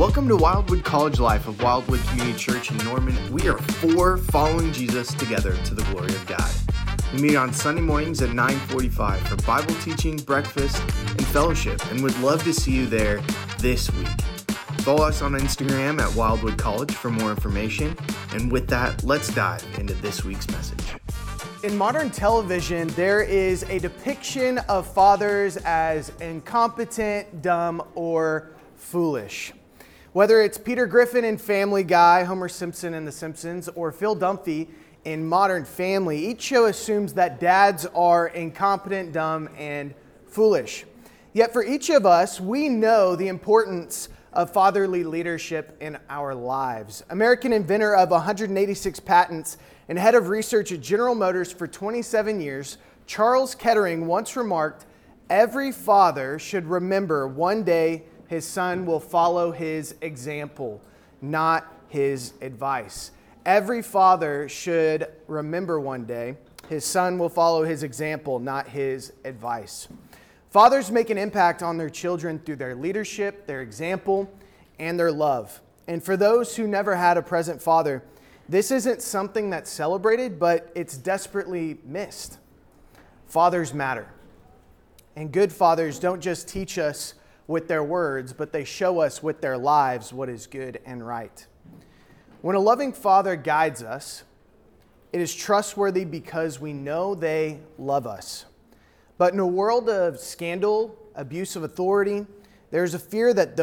Welcome to Wildwood College Life of Wildwood Community Church in Norman. We are four following Jesus together to the glory of God. We meet on Sunday mornings at 9:45 for Bible teaching, breakfast, and fellowship, and would love to see you there this week. Follow us on Instagram at Wildwood College for more information. And with that, let's dive into this week's message. In modern television, there is a depiction of fathers as incompetent, dumb, or foolish. Whether it's Peter Griffin in Family Guy, Homer Simpson in The Simpsons, or Phil Dunphy in Modern Family, each show assumes that dads are incompetent, dumb, and foolish. Yet for each of us, we know the importance of fatherly leadership in our lives. American inventor of 186 patents and head of research at General Motors for 27 years, Charles Kettering once remarked, "Every father should remember one day his son will follow his example, not his advice." Every father should remember one day his son will follow his example, not his advice. Fathers make an impact on their children through their leadership, their example, and their love. And for those who never had a present father, this isn't something that's celebrated, but it's desperately missed. Fathers matter. And good fathers don't just teach us with their words, but they show us with their lives what is good and right. When a loving father guides us, it is trustworthy because we know they love us. But in a world of scandal, abuse of authority, there's a fear that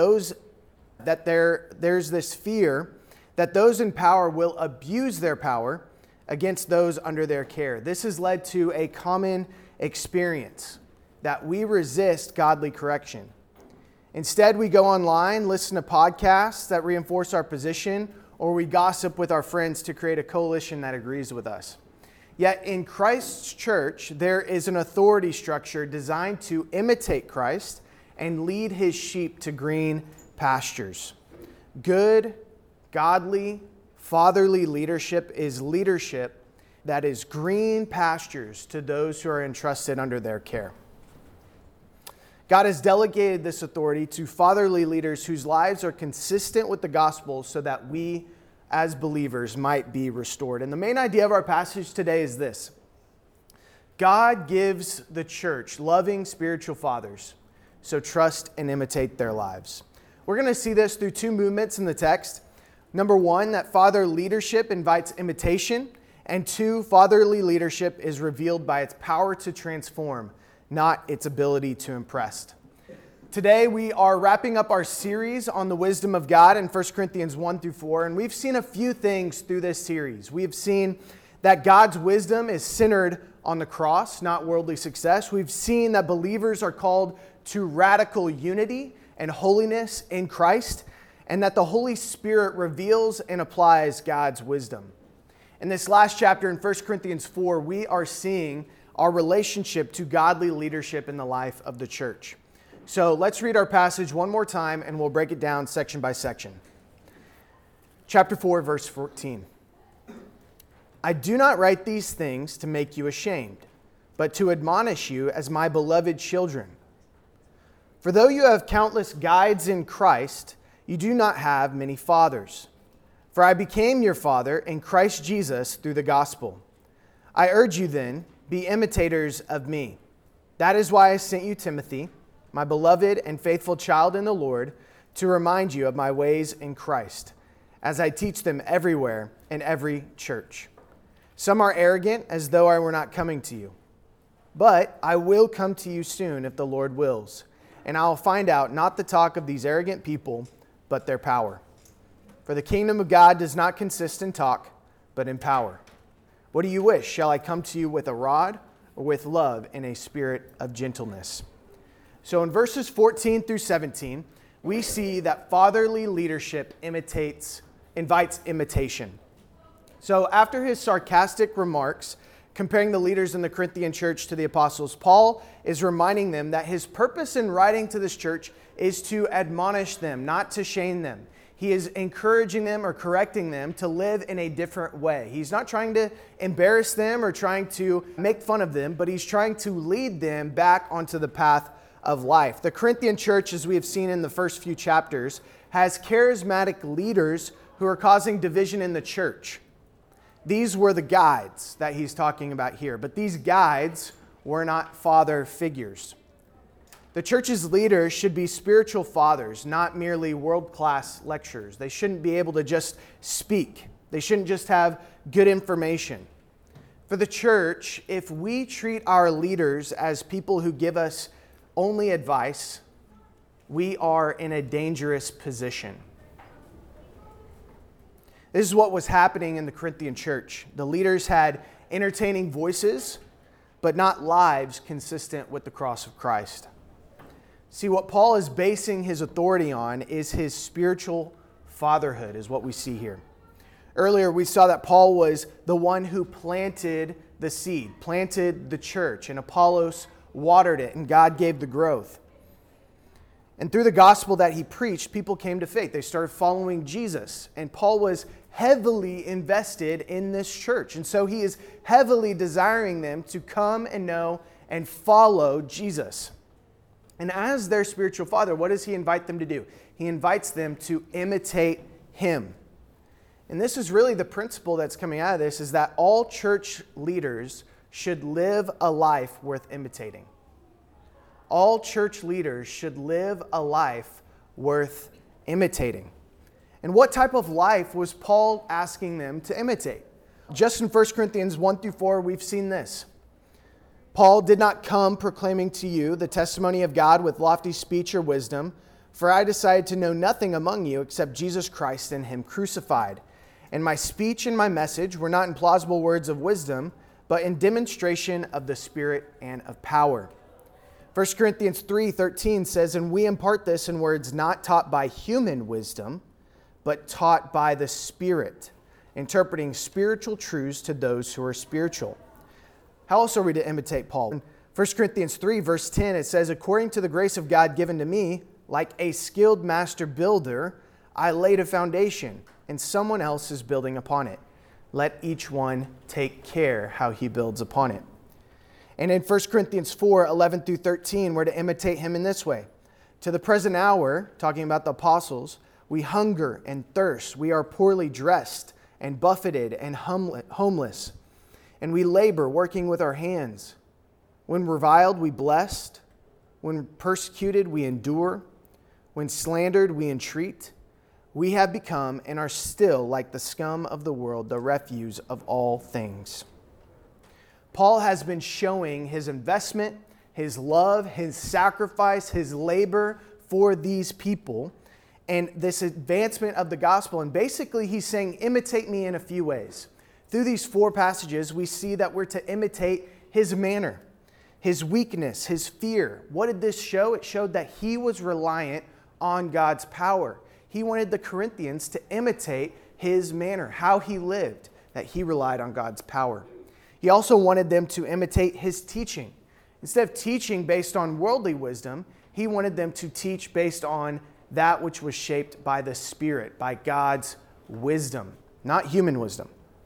there's this fear that those in power will abuse their power against those under their care. This has led to a common experience that we resist godly correction. Instead, we go online, listen to podcasts that reinforce our position, or we gossip with our friends to create a coalition that agrees with us. Yet in Christ's church, there is an authority structure designed to imitate Christ and lead his sheep to green pastures. Good, godly, fatherly leadership is leadership that is green pastures to those who are entrusted under their care. God has delegated this authority to fatherly leaders whose lives are consistent with the gospel so that we as believers might be restored. And the main idea of our passage today is this: God gives the church loving spiritual fathers, so trust and imitate their lives. We're going to see this through two movements in the text. Number one, that father leadership invites imitation, and two, fatherly leadership is revealed by its power to transform, not its ability to impress. Today we are wrapping up our series on the wisdom of God in 1 Corinthians 1 through 4, and we've seen a few things through this series. We've seen that God's wisdom is centered on the cross, not worldly success. We've seen that believers are called to radical unity and holiness in Christ, and that the Holy Spirit reveals and applies God's wisdom. In this last chapter in 1 Corinthians 4, we are seeing our relationship to godly leadership in the life of the church. So let's read our passage one more time and we'll break it down section by section. Chapter 4, verse 14. I do not write these things to make you ashamed, but to admonish you as my beloved children. For though you have countless guides in Christ, you do not have many fathers. For I became your father in Christ Jesus through the gospel. I urge you then, be imitators of me. That is why I sent you Timothy, my beloved and faithful child in the Lord, to remind you of my ways in Christ, as I teach them everywhere in every church. Some are arrogant, as though I were not coming to you. But I will come to you soon if the Lord wills, and I will find out not the talk of these arrogant people, but their power. For the kingdom of God does not consist in talk, but in power. What do you wish? Shall I come to you with a rod or with love and a spirit of gentleness? So in verses 14 through 17, we see that fatherly leadership invites imitation. So after his sarcastic remarks comparing the leaders in the Corinthian church to the apostles, Paul is reminding them that his purpose in writing to this church is to admonish them, not to shame them. He is encouraging them or correcting them to live in a different way. He's not trying to embarrass them or trying to make fun of them, but he's trying to lead them back onto the path of life. The Corinthian church, as we have seen in the first few chapters, has charismatic leaders who are causing division in the church. These were the guides that he's talking about here, but these guides were not father figures. The church's leaders should be spiritual fathers, not merely world-class lecturers. They shouldn't be able to just speak. They shouldn't just have good information. For the church, if we treat our leaders as people who give us only advice, we are in a dangerous position. This is what was happening in the Corinthian church. The leaders had entertaining voices, but not lives consistent with the cross of Christ. See, what Paul is basing his authority on is his spiritual fatherhood, is what we see here. Earlier, we saw that Paul was the one who planted the seed, planted the church, and Apollos watered it, and God gave the growth. And through the gospel that he preached, people came to faith. They started following Jesus, and Paul was heavily invested in this church. And so he is heavily desiring them to come and know and follow Jesus. And as their spiritual father, what does he invite them to do? He invites them to imitate him. And this is really the principle that's coming out of this, is that all church leaders should live a life worth imitating. All church leaders should live a life worth imitating. And what type of life was Paul asking them to imitate? Just in 1 Corinthians 1-4, we've seen this. Paul did not come proclaiming to you the testimony of God with lofty speech or wisdom, for I decided to know nothing among you except Jesus Christ and him crucified. And my speech and my message were not in plausible words of wisdom, but in demonstration of the Spirit and of power. 1 Corinthians 3:13 says, and we impart this in words not taught by human wisdom, but taught by the Spirit, interpreting spiritual truths to those who are spiritual. How else are we to imitate Paul? In 1 Corinthians 3, verse 10, it says, according to the grace of God given to me, like a skilled master builder, I laid a foundation, and someone else is building upon it. Let each one take care how he builds upon it. And in 1 Corinthians 4, 11-13, we're to imitate him in this way. To the present hour, talking about the apostles, we hunger and thirst. We are poorly dressed and buffeted and homeless. And we labor, working with our hands. When reviled, we blessed. When persecuted, we endure. When slandered, we entreat. We have become and are still like the scum of the world, the refuse of all things. Paul has been showing his investment, his love, his sacrifice, his labor for these people, and this advancement of the gospel. And basically, he's saying, imitate me in a few ways. Through these 4 passages, we see that we're to imitate his manner, his weakness, his fear. What did this show? It showed that he was reliant on God's power. He wanted the Corinthians to imitate his manner, how he lived, that he relied on God's power. He also wanted them to imitate his teaching. Instead of teaching based on worldly wisdom, he wanted them to teach based on that which was shaped by the Spirit, by God's wisdom, not human wisdom.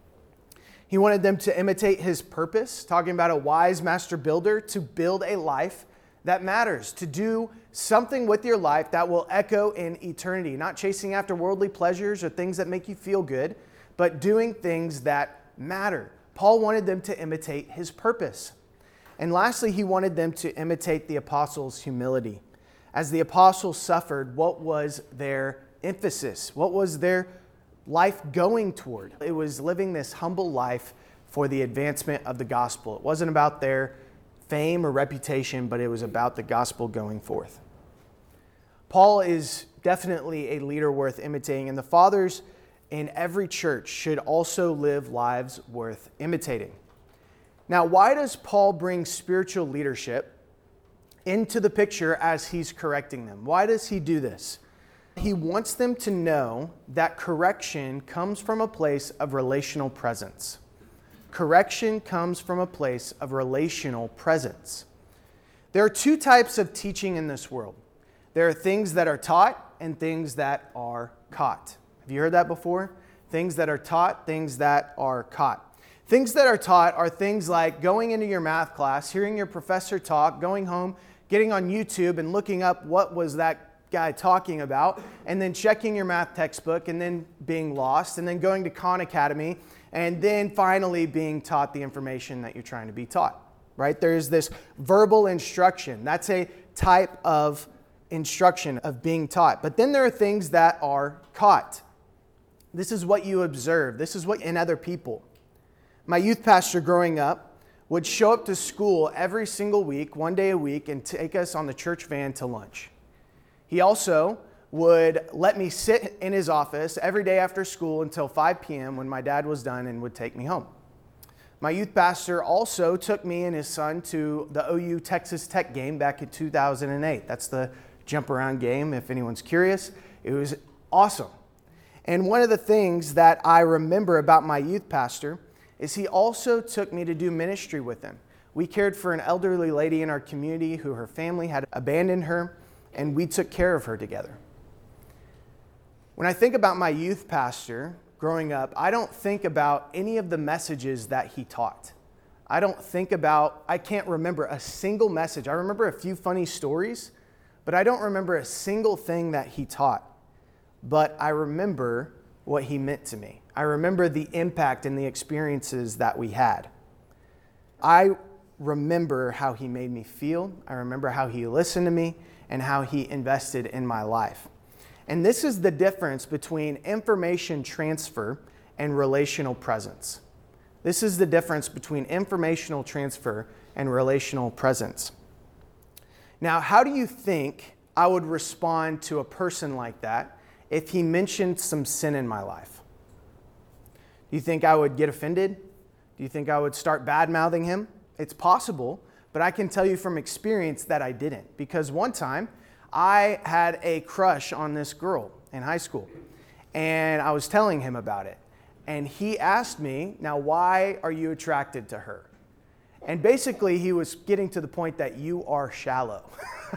He wanted them to imitate his purpose, talking about a wise master builder, to build a life that matters, to do something with your life that will echo in eternity, not chasing after worldly pleasures or things that make you feel good, but doing things that matter. Paul wanted them to imitate his purpose. And lastly, he wanted them to imitate the apostles' humility. As the apostles suffered, what was their emphasis? What was their life going toward? It was living this humble life for the advancement of the gospel. It wasn't about their fame or reputation, but it was about the gospel going forth. Paul is definitely a leader worth imitating, and the fathers in every church should also live lives worth imitating. Now, why does Paul bring spiritual leadership into the picture as he's correcting them? Why does he do this? He wants them to know that correction comes from a place of relational presence. Correction comes from a place of relational presence. There are 2 types of teaching in this world. There are things that are taught and things that are caught. Have you heard that before? Things that are taught, things that are caught. Things that are taught are things like going into your math class, hearing your professor talk, going home, getting on YouTube and looking up what was that guy talking about, and then checking your math textbook, and then being lost, and then going to Khan Academy, and then finally being taught the information that you're trying to be taught, right? There's this verbal instruction. That's a type of instruction of being taught. But then there are things that are caught. This is what you observe. This is what in other people. My youth pastor growing up would show up to school every single week, one day a week, and take us on the church van to lunch. He also would let me sit in his office every day after school until 5 p.m. when my dad was done and would take me home. My youth pastor also took me and his son to the OU Texas Tech game back in 2008. That's the jump around game, if anyone's curious. It was awesome. And one of the things that I remember about my youth pastor is he also took me to do ministry with him. We cared for an elderly lady in our community who her family had abandoned her, and we took care of her together. When I think about my youth pastor growing up, I don't think about any of the messages that he taught. I can't remember a single message. I remember a few funny stories, but I don't remember a single thing that he taught. But I remember what he meant to me. I remember the impact and the experiences that we had. I remember how he made me feel. I remember how he listened to me and how he invested in my life. And this is the difference between information transfer and relational presence. This is the difference between informational transfer and relational presence. Now, how do you think I would respond to a person like that if he mentioned some sin in my life? Do you think I would get offended? Do you think I would start bad-mouthing him? It's possible, but I can tell you from experience that I didn't. Because one time, I had a crush on this girl in high school, and I was telling him about it. And he asked me, now, why are you attracted to her? And basically, he was getting to the point that you are shallow.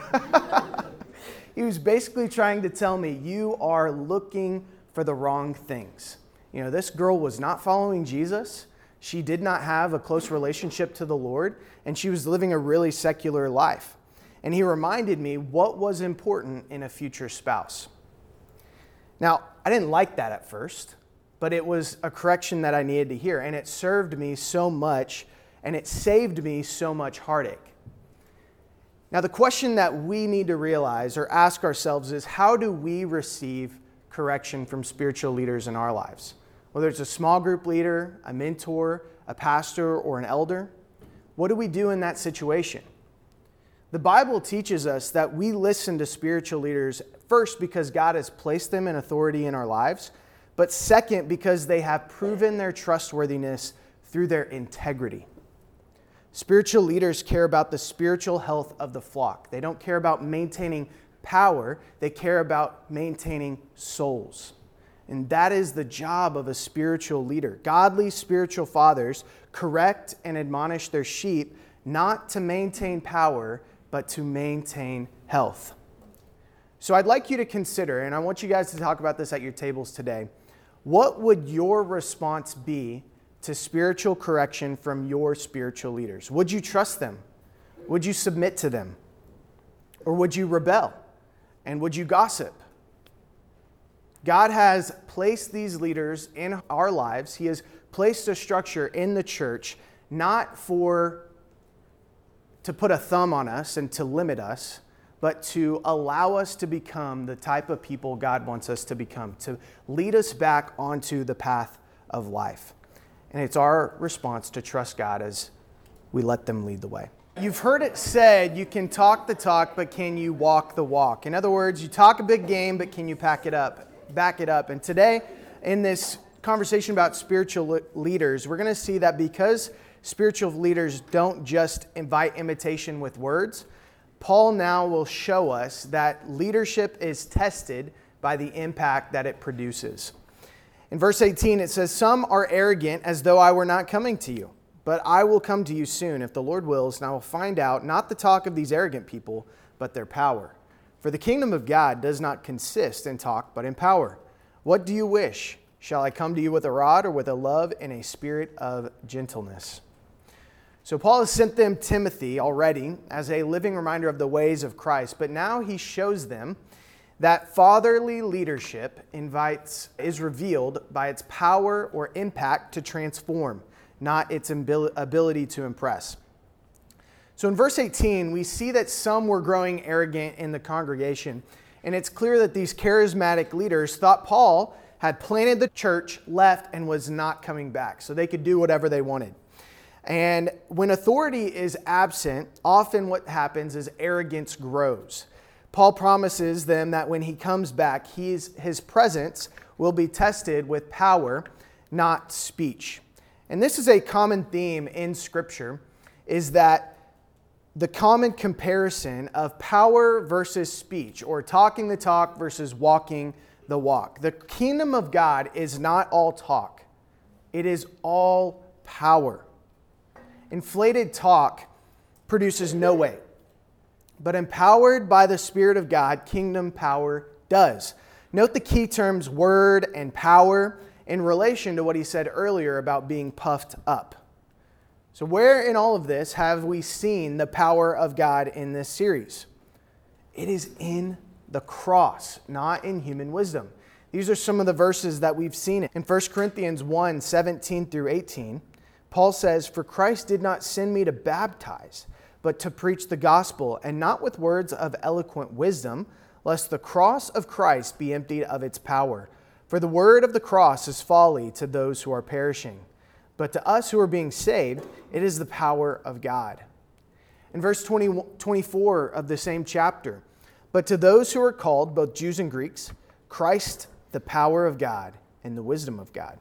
He was basically trying to tell me, you are looking for the wrong things. You know, this girl was not following Jesus. She did not have a close relationship to the Lord, and she was living a really secular life. And he reminded me what was important in a future spouse. Now, I didn't like that at first, but it was a correction that I needed to hear, and it served me so much, and it saved me so much heartache. Now, the question that we need to realize or ask ourselves is, how do we receive correction from spiritual leaders in our lives? Whether it's a small group leader, a mentor, a pastor, or an elder, what do we do in that situation? The Bible teaches us that we listen to spiritual leaders first because God has placed them in authority in our lives, but second because they have proven their trustworthiness through their integrity. Spiritual leaders care about the spiritual health of the flock. They don't care about maintaining power, they care about maintaining souls. And that is the job of a spiritual leader. Godly spiritual fathers correct and admonish their sheep not to maintain power, but to maintain health. So I'd like you to consider, and I want you guys to talk about this at your tables today, what would your response be to spiritual correction from your spiritual leaders? Would you trust them? Would you submit to them? Or would you rebel? And would you gossip? God has placed these leaders in our lives. He has placed a structure in the church not to put a thumb on us and to limit us, but to allow us to become the type of people God wants us to become, to lead us back onto the path of life. And it's our response to trust God as we let them lead the way. You've heard it said, you can talk the talk, but can you walk the walk? In other words, you talk a big game, but can you back it up? And today, in this conversation about spiritual leaders, we're going to see that because spiritual leaders don't just invite imitation with words, Paul now will show us that leadership is tested by the impact that it produces. In verse 18, it says, "Some are arrogant as though I were not coming to you, but I will come to you soon, if the Lord wills, and I will find out not the talk of these arrogant people, but their power. For the kingdom of God does not consist in talk, but in power. What do you wish? Shall I come to you with a rod or with a love and a spirit of gentleness?" So Paul has sent them Timothy already as a living reminder of the ways of Christ, but now he shows them that fatherly leadership is revealed by its power or impact to transform, not its ability to impress. So in verse 18, we see that some were growing arrogant in the congregation, and it's clear that these charismatic leaders thought Paul had planted the church, left, and was not coming back, so they could do whatever they wanted. And when authority is absent, often what happens is arrogance grows. Paul promises them that when he comes back, his presence will be tested with power, not speech. And this is a common theme in Scripture, is that the common comparison of power versus speech, or talking the talk versus walking the walk. The kingdom of God is not all talk. It is all power. Inflated talk produces no weight. But empowered by the Spirit of God, kingdom power does. Note the key terms word and power in relation to what he said earlier about being puffed up. So where in all of this have we seen the power of God in this series? It is in the cross, not in human wisdom. These are some of the verses that we've seen. In 1 Corinthians 1, 17 through 18, Paul says, "For Christ did not send me to baptize, but to preach the gospel, and not with words of eloquent wisdom, lest the cross of Christ be emptied of its power. For the word of the cross is folly to those who are perishing, but to us who are being saved, it is the power of God." In verse 24 of the same chapter, "But to those who are called, both Jews and Greeks, Christ, the power of God and the wisdom of God."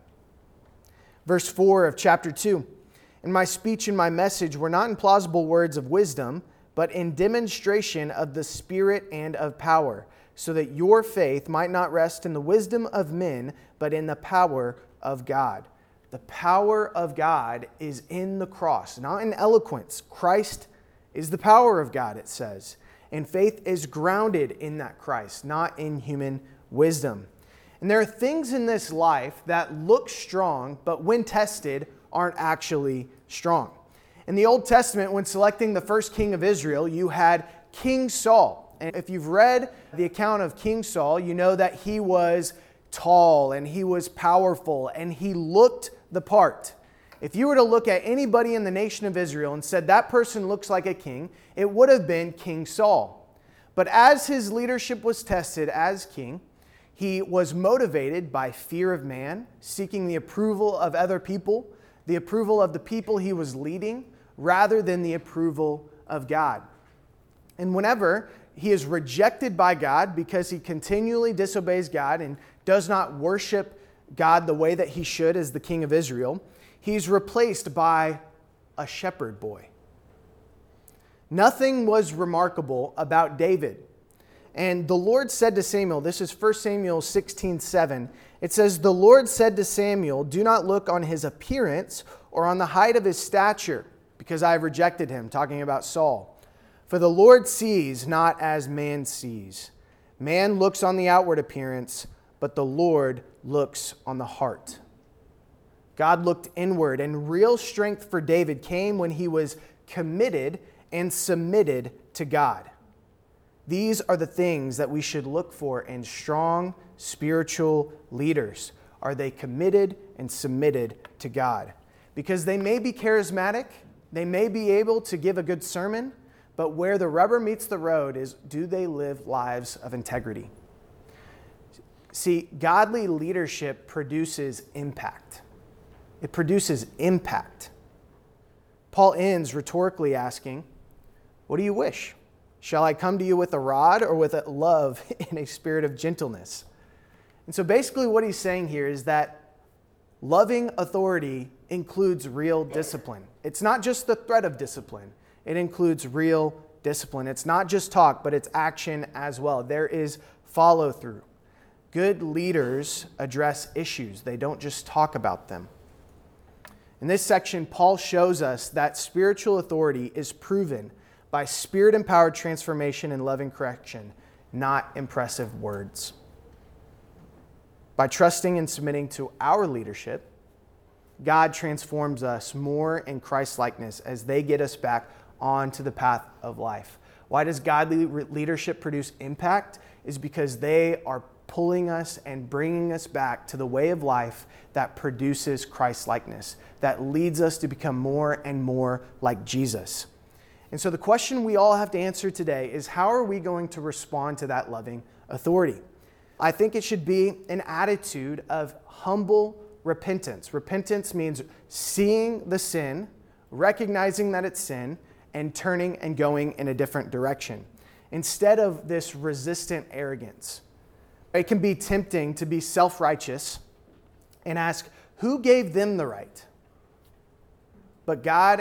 Verse 4 of chapter 2, "And my speech and my message were not in plausible words of wisdom, but in demonstration of the Spirit and of power, so that your faith might not rest in the wisdom of men, but in the power of God." The power of God is in the cross, not in eloquence. Christ is the power of God, it says. And faith is grounded in that Christ, not in human wisdom. And there are things in this life that look strong, but when tested, aren't actually strong. In the Old Testament, when selecting the first king of Israel, you had King Saul. And if you've read the account of King Saul, you know that he was tall and he was powerful and he looked the part. If you were to look at anybody in the nation of Israel and said that person looks like a king, it would have been King Saul. But as his leadership was tested as king, he was motivated by fear of man, seeking the approval of other people, the approval of the people he was leading, rather than the approval of God. And whenever he is rejected by God because he continually disobeys God and does not worship God the way that he should as the king of Israel, he's replaced by a shepherd boy. Nothing was remarkable about David. And the Lord said to Samuel, this is 1 Samuel 16:7. It says, "The Lord said to Samuel, do not look on his appearance or on the height of his stature, because I have rejected him," talking about Saul. "For the Lord sees not as man sees. Man looks on the outward appearance, but the Lord looks on the heart." God looked inward, and real strength for David came when he was committed and submitted to God. These are the things that we should look for in strong spiritual leaders. Are they committed and submitted to God? Because they may be charismatic, they may be able to give a good sermon, but where the rubber meets the road is, do they live lives of integrity? See, godly leadership produces impact. It produces impact. Paul ends rhetorically asking, "What do you wish? Shall I come to you with a rod or with a love in a spirit of gentleness?" And so basically what he's saying here is that loving authority includes real discipline. It's not just the threat of discipline. It includes real discipline. It's not just talk, but it's action as well. There is follow through. Good leaders address issues. They don't just talk about them. In this section, Paul shows us that spiritual authority is proven by Spirit-empowered transformation and loving correction, not impressive words. By trusting and submitting to our leadership, God transforms us more in Christ-likeness as they get us back onto the path of life. Why does godly leadership produce impact? Is because they are pulling us and bringing us back to the way of life that produces Christ-likeness, that leads us to become more and more like Jesus. And so the question we all have to answer today is, how are we going to respond to that loving authority? I think it should be an attitude of humble repentance. Repentance means seeing the sin, recognizing that it's sin, and turning and going in a different direction, instead of this resistant arrogance. It can be tempting to be self-righteous and ask, who gave them the right? But God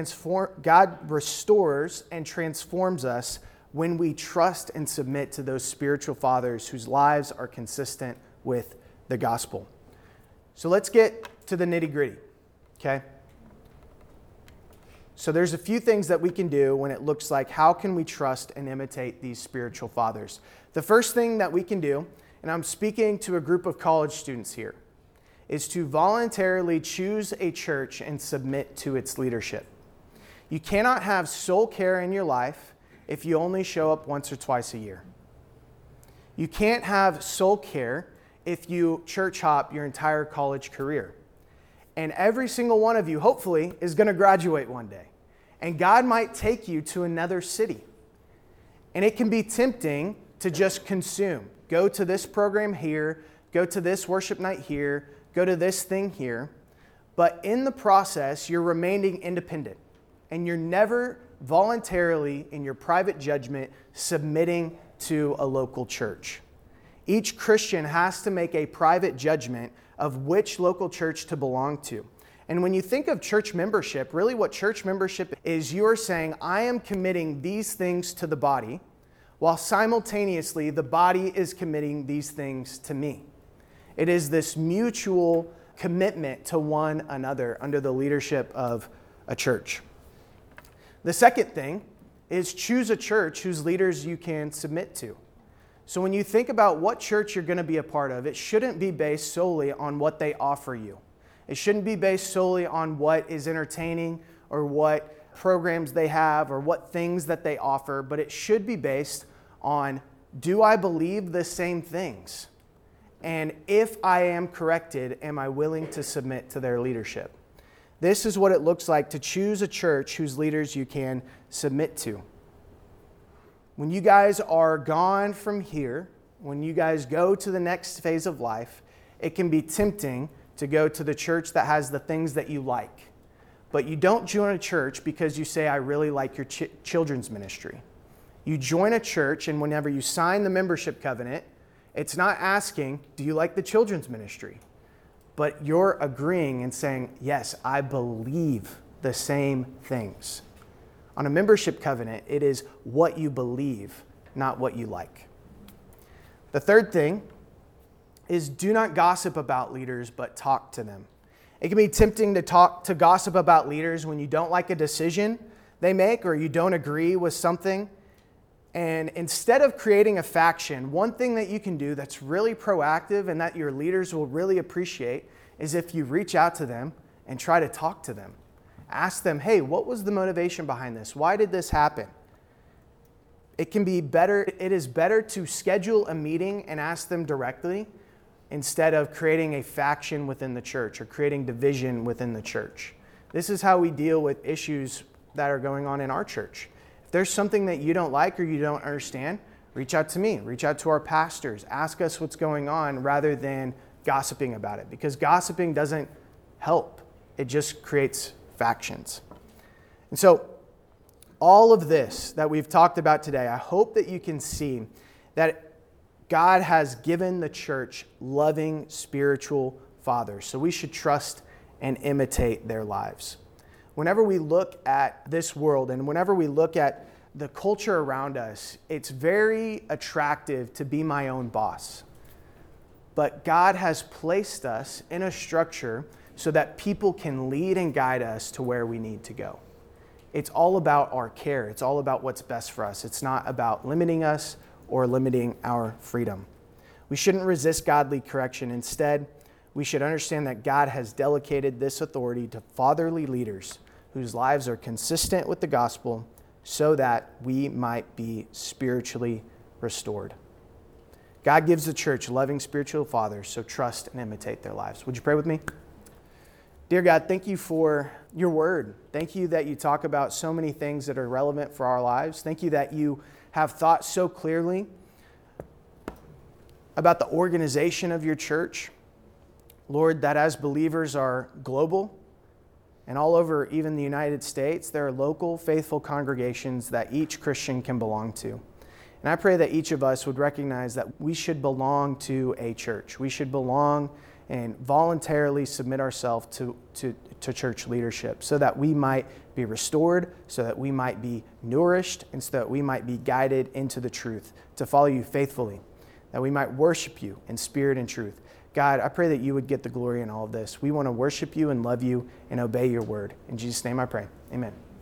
restores and transforms us when we trust and submit to those spiritual fathers whose lives are consistent with the gospel. So let's get to the nitty-gritty, okay? So there's a few things that we can do when it looks like, how can we trust and imitate these spiritual fathers? The first thing that we can do, and I'm speaking to a group of college students here, is to voluntarily choose a church and submit to its leadership. You cannot have soul care in your life if you only show up once or twice a year. You can't have soul care if you church hop your entire college career. And every single one of you, hopefully, is going to graduate one day. And God might take you to another city. And it can be tempting to just consume. Go to this program here, go to this worship night here, go to this thing here. But in the process, you're remaining independent. And you're never voluntarily, in your private judgment, submitting to a local church. Each Christian has to make a private judgment of which local church to belong to. And when you think of church membership, really what church membership is, you're saying, I am committing these things to the body, while simultaneously the body is committing these things to me. It is this mutual commitment to one another under the leadership of a church. The second thing is choose a church whose leaders you can submit to. So when you think about what church you're going to be a part of, it shouldn't be based solely on what they offer you. It shouldn't be based solely on what is entertaining or what programs they have or what things that they offer, but it should be based on, do I believe the same things? And if I am corrected, am I willing to submit to their leadership? This is what it looks like to choose a church whose leaders you can submit to. When you guys are gone from here, when you guys go to the next phase of life, it can be tempting to go to the church that has the things that you like. But you don't join a church because you say, I really like your children's ministry. You join a church, and whenever you sign the membership covenant, it's not asking, do you like the children's ministry? But you're agreeing and saying, yes, I believe the same things. On a membership covenant, it is what you believe, not what you like. The third thing is, do not gossip about leaders, but talk to them. It can be tempting to gossip about leaders when you don't like a decision they make or you don't agree with something. And instead of creating a faction, one thing that you can do that's really proactive and that your leaders will really appreciate is if you reach out to them and try to talk to them. Ask them, hey, what was the motivation behind this? Why did this happen? It is better to schedule a meeting and ask them directly instead of creating a faction within the church or creating division within the church. This is how we deal with issues that are going on in our church. If there's something that you don't like or you don't understand, reach out to me, reach out to our pastors, ask us what's going on rather than gossiping about it, because gossiping doesn't help. It just creates factions. And so all of this that we've talked about today, I hope that you can see that God has given the church loving spiritual fathers. So we should trust and imitate their lives. Whenever we look at this world and whenever we look at the culture around us, it's very attractive to be my own boss. But God has placed us in a structure so that people can lead and guide us to where we need to go. It's all about our care. It's all about what's best for us. It's not about limiting us or limiting our freedom. We shouldn't resist godly correction. Instead, we should understand that God has delegated this authority to fatherly leaders whose lives are consistent with the gospel so that we might be spiritually restored. God gives the church loving spiritual fathers, so trust and imitate their lives. Would you pray with me? Dear God, thank you for your word. Thank you that you talk about so many things that are relevant for our lives. Thank you that you have thought so clearly about the organization of your church. Lord, that as believers are global and all over even the United States, there are local faithful congregations that each Christian can belong to. And I pray that each of us would recognize that we should belong to a church. We should belong and voluntarily submit ourselves to church leadership so that we might be restored, so that we might be nourished, and so that we might be guided into the truth, to follow you faithfully, that we might worship you in spirit and truth. God, I pray that you would get the glory in all of this. We want to worship you and love you and obey your word. In Jesus' name I pray. Amen.